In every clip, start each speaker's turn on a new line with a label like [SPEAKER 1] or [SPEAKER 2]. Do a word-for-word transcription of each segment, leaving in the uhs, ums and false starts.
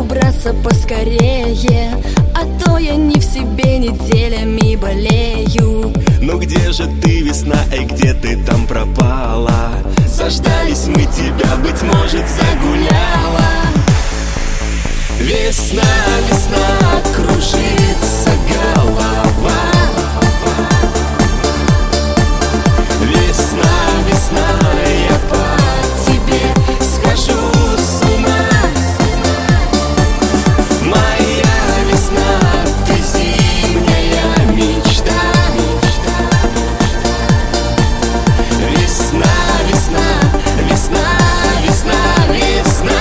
[SPEAKER 1] убраться поскорее, а то я не в себе неделями болею.
[SPEAKER 2] Ну где же ты, весна, эй, где ты там пропала? Заждались мы тебя, быть может, загуляла. Весна, весна, кружится голова. Весна, весна, я по тебе схожу с ума. Моя весна, ты зимняя мечта. Весна, весна, весна, весна, весна.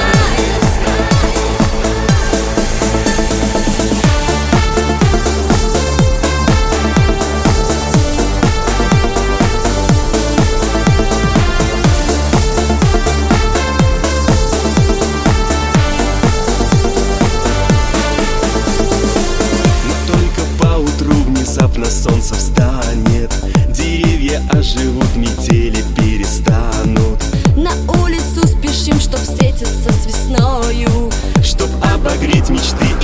[SPEAKER 2] Внезапно солнце встанет, деревья оживут, метели перестанут.
[SPEAKER 1] На улицу спешим, чтоб встретиться с весною,
[SPEAKER 2] чтоб обогреть мечты